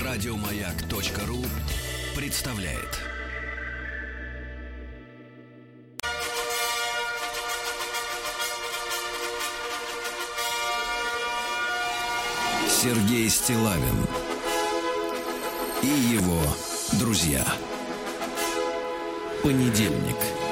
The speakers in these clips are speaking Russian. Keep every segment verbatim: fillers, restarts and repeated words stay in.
Радиомаяк.ру представляет. Сергей Стиллавин и его друзья. Понедельник.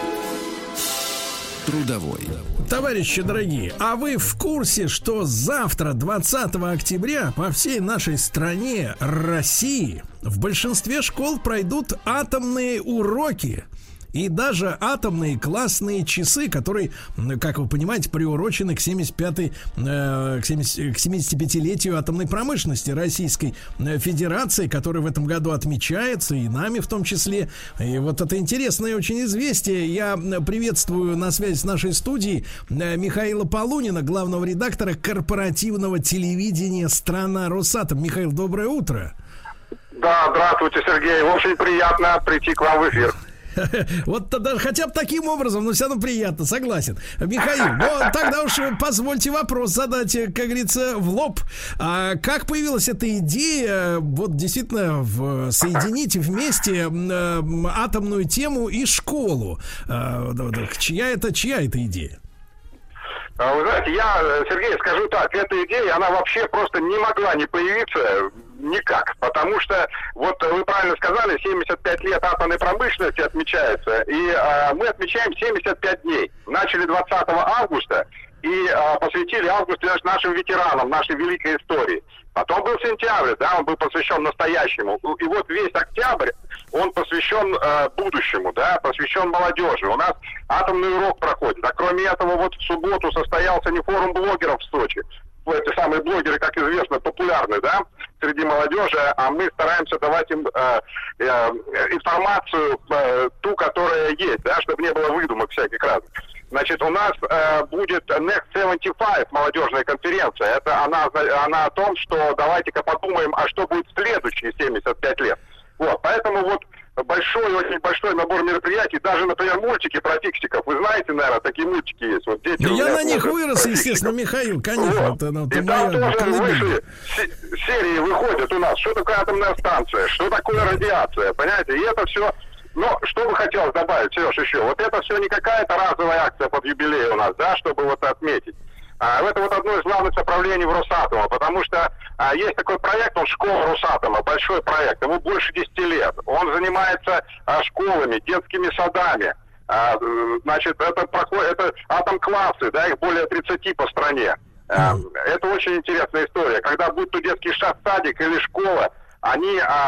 Трудовой. Товарищи дорогие, а вы в курсе, что завтра, двадцатого октября, по всей нашей стране, России, в большинстве школ пройдут атомные уроки? И даже атомные классные часы, которые, как вы понимаете, приурочены к семьдесят пятой, э, к семидесятипятилетию атомной промышленности Российской Федерации, которая в этом году отмечается, и нами в том числе. И вот это интересное очень известие. Я приветствую на связи с нашей студией Михаила Полунина, главного редактора корпоративного телевидения «Страна Росатом». Михаил, доброе утро. Да, здравствуйте, Сергей. Очень приятно прийти к вам в эфир. Вот тогда хотя бы таким образом, но все равно приятно, согласен. Михаил, ну тогда уж позвольте вопрос задать, как говорится, в лоб. А как появилась эта идея, вот действительно, в, соединить вместе э, атомную тему и школу? Э, чья это, чья это идея? Вы знаете, я, Сергей, скажу так, эта идея, она вообще просто не могла не появиться никак, потому что, вот вы правильно сказали, семьдесят пять лет атомной промышленности отмечается, и а, мы отмечаем семьдесят пять дней. Начали двадцатого августа и а, посвятили август нашим ветеранам, нашей великой истории. Потом был сентябрь, да, он был посвящен настоящему. И вот весь октябрь, он посвящен э, будущему, да, посвящен молодежи. У нас атомный урок проходит. А кроме этого, вот в субботу состоялся не форум блогеров в Сочи. Эти самые блогеры, как известно, популярны, да, среди молодежи, а мы стараемся давать им э, э, информацию, э, ту, которая есть, да, чтобы не было выдумок всяких разных. Значит, у нас э, будет Next семьдесят пять, молодежная конференция. Это она, она о том, что давайте-ка подумаем, а что будет в следующие семьдесят пять лет. Вот, поэтому вот большой, очень большой набор мероприятий, даже, например, мультики про фиксиков. Вы знаете, наверное, такие мультики есть. Вот дети. Да я на них вырос, естественно, Михаил, конечно. Вот. Это, ну, и там тоже вышли серии выходят у нас. Что такое атомная станция, что такое радиация, понимаете? И это все. Но что бы хотелось добавить, Сереж, еще? Вот это все не какая-то разовая акция под юбилей у нас, да, чтобы вот отметить. А, это вот одно из главных направлений в Росатома, потому что а, есть такой проект, он школа Росатома, большой проект, ему больше десяти лет. Он занимается а, школами, детскими садами. А, значит, это, проходит, это атом-классы, да, их более тридцати по стране. А, это очень интересная история. Когда будь то детский садик или школа, они... А,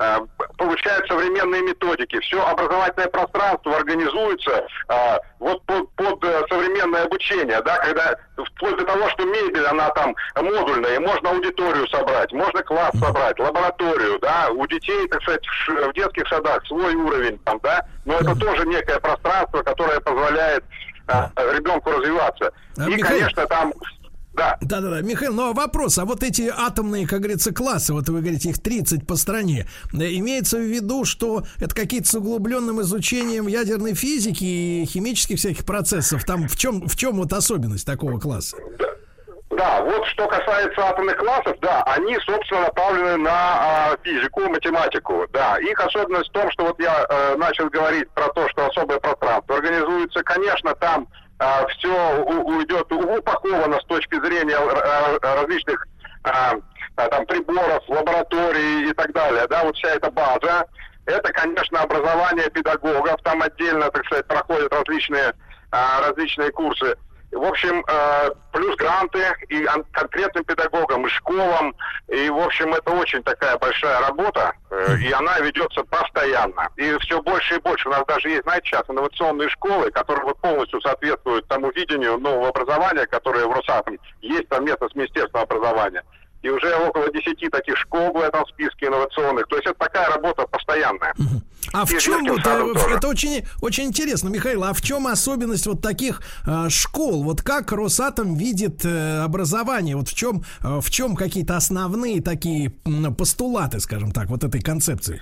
получают современные методики, все образовательное пространство организуется а, вот под, под современное обучение, да, когда вплоть до того, что мебель, она там модульная, можно аудиторию собрать, можно класс собрать, лабораторию, да, у детей, так сказать, в, в детских садах свой уровень там, да, но это тоже некое пространство, которое позволяет а, ребенку развиваться. А, И, Михаил... конечно, там... Да. Да, да, да, Михаил, ну вопрос, а вот эти атомные, как говорится, классы, вот вы говорите, их тридцать по стране, имеется в виду, что это какие-то с углубленным изучением ядерной физики и химических всяких процессов, там в чем, в чем вот особенность такого класса? Да. Да, вот что касается атомных классов, да, они, собственно, направлены на а, физику, математику, да. Их особенность в том, что вот я а, начал говорить про то, что особое пространство организуется, конечно, там а, все у, уйдет, упаковано с точки зрения а, различных а, а, там приборов, лабораторий и так далее, да, вот вся эта база. Это, конечно, образование педагогов, там отдельно, так сказать, проходят различные, а, различные курсы. В общем, э, плюс гранты и конкретным педагогам, и школам. И, в общем, это очень такая большая работа, э, и она ведется постоянно. И все больше и больше. У нас даже есть, знаете, сейчас инновационные школы, которые вот полностью соответствуют тому видению нового образования, которое в Росатом есть совместно с Министерством образования. И уже около десяти таких школ в этом списке инновационных. То есть это такая работа постоянная. А в чем вот, это очень, очень интересно, Михаил, а в чем особенность вот таких э, школ? Вот как Росатом видит э, образование? Вот в чем, э, в чем какие-то основные такие э, постулаты, скажем так, вот этой концепции?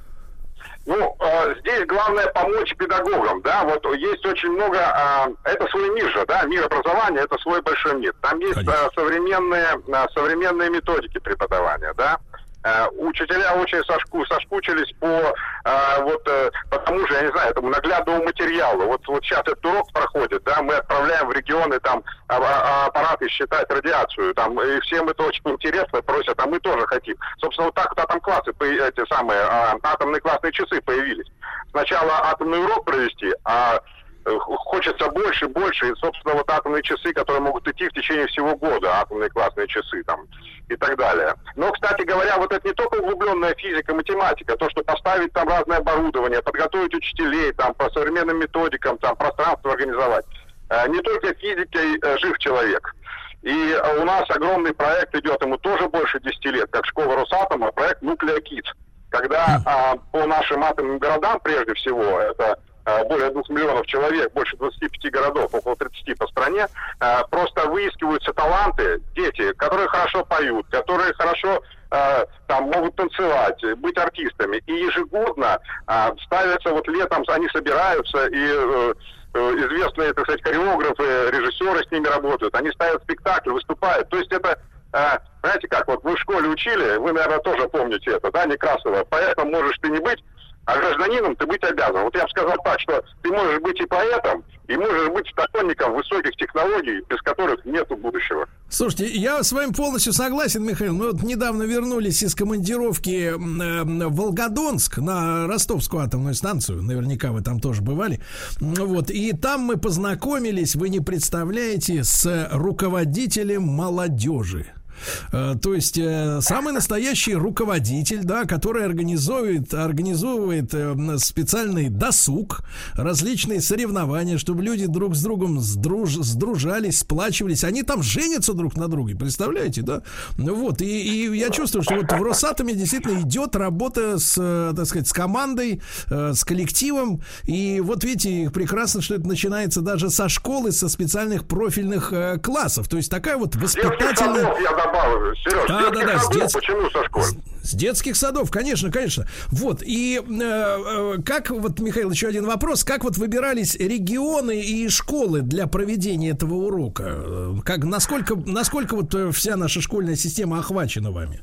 Ну, э, здесь главное помочь педагогам, да, вот есть очень много, э, это свой мир же, да, мир образования, это свой большой мир. Там есть э, современные, э, современные методики преподавания, да. Э, учителя очень сошку, соскучились по, э, вот, э, по тому же, я не знаю, этому наглядному материалу. Вот, вот сейчас этот урок проходит, да, мы отправляем в регионы там а, а, аппараты считать радиацию, там, и всем это очень интересно, просят, а мы тоже хотим. Собственно, вот так вот атом классы, эти самые а, атомные классные часы появились. Сначала атомный урок провести, а хочется больше, больше, и, собственно, вот атомные часы, которые могут идти в течение всего года, атомные классные часы там и так далее. Но, кстати говоря, вот это не только углубленная физика, математика, то, что поставить там разное оборудование, подготовить учителей там по современным методикам, там пространство организовать. Не только физикой жив человек. И у нас огромный проект идет, ему тоже больше десяти лет, как школа Росатома, проект «Nuclear-Kids», когда а, по нашим атомным городам, прежде всего, это более двух миллионов человек, больше двадцати пяти городов, около тридцати по стране, просто выискиваются таланты, дети, которые хорошо поют, которые хорошо там могут танцевать, быть артистами. И ежегодно ставятся, вот летом они собираются, и известные, так сказать, хореографы, режиссеры с ними работают, они ставят спектакль, выступают. То есть это, знаете как, вот вы в школе учили, вы, наверное, тоже помните это, да, Некрасова, поэтому можешь ты не быть, а гражданином ты быть обязан. Вот я бы сказал так, что ты можешь быть и поэтом, и можешь быть сторонником высоких технологий, без которых нету будущего. Слушайте, я с вами полностью согласен, Михаил. Мы вот недавно вернулись из командировки в Волгодонск на Ростовскую атомную станцию. Наверняка вы там тоже бывали. Вот. И там мы познакомились, вы не представляете, с руководителем молодежи. То есть самый настоящий руководитель, да, который организует, организовывает специальный досуг, различные соревнования, чтобы люди друг с другом сдруж, сдружались, сплачивались. Они там женятся друг на друге, представляете, да? Вот, и, и я чувствую, что вот в Росатоме действительно идет работа с, так сказать, с командой, с коллективом. И вот видите, прекрасно, что это начинается даже со школы, со специальных профильных классов. То есть такая вот воспитательная... Сереж, да, да, да, садов, с детс... почему со школы? С детских садов, конечно, конечно. Вот, и э, как, вот, Михаил, еще один вопрос. Как вот выбирались регионы и школы для проведения этого урока? Как, насколько, насколько вот вся наша школьная система охвачена вами?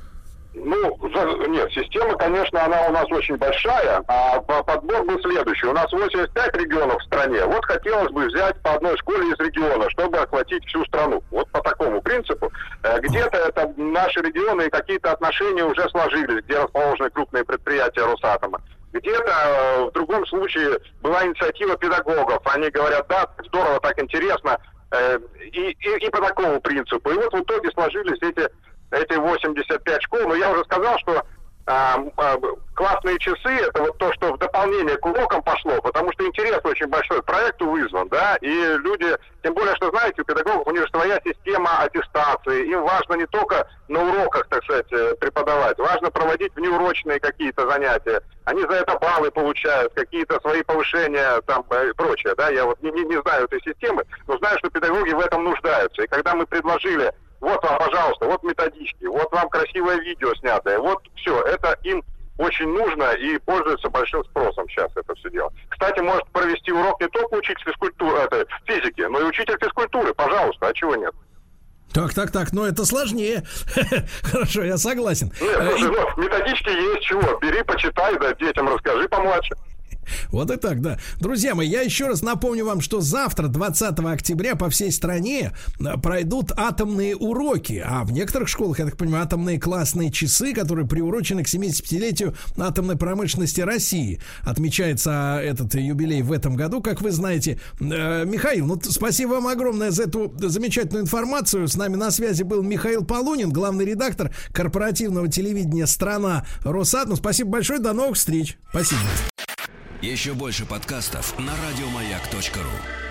Ну, нет, система, конечно, она у нас очень большая, а подбор был следующий. У нас восемьдесят пять регионов в стране. Вот хотелось бы взять по одной школе из региона, чтобы охватить всю страну. Вот по такому принципу. Где-то это наши регионы и какие-то отношения уже сложились, где расположены крупные предприятия Росатома. Где-то в другом случае была инициатива педагогов. Они говорят, да, здорово, так интересно. И, и, и по такому принципу. И вот в итоге сложились эти... эти восемьдесят пять школ, но я уже сказал, что а, а, классные часы — это вот то, что в дополнение к урокам пошло, потому что интерес очень большой к проекту вызван, да, и люди, тем более, что, знаете, у педагогов у них своя система аттестации, им важно не только на уроках, так сказать, преподавать, важно проводить внеурочные какие-то занятия, они за это баллы получают, какие-то свои повышения там и прочее, да, я вот не, не, не знаю этой системы, но знаю, что педагоги в этом нуждаются, и когда мы предложили: вот вам, пожалуйста, вот методички, вот вам красивое видео снятое, вот все, это им очень нужно и пользуется большим спросом сейчас это все дело. Кстати, может провести урок не только учитель физкультуры, это, физики, но и учитель физкультуры, пожалуйста, а чего нет? Так, так, так, но это сложнее. Хорошо, я согласен. Нет, слушай, ну, методички есть, чего, бери, почитай, да, детям расскажи помладше. Вот и так, да. Друзья мои, я еще раз напомню вам, что завтра, двадцатого октября, по всей стране пройдут атомные уроки. А в некоторых школах, я так понимаю, атомные классные часы, которые приурочены к семидесятипятилетию атомной промышленности России. Отмечается этот юбилей в этом году, как вы знаете. Михаил, ну спасибо вам огромное за эту замечательную информацию. С нами на связи был Михаил Полунин, главный редактор корпоративного телевидения «Страна» Росатом. Спасибо большое, до новых встреч. Спасибо. Еще больше подкастов на радиомаяк точка ру.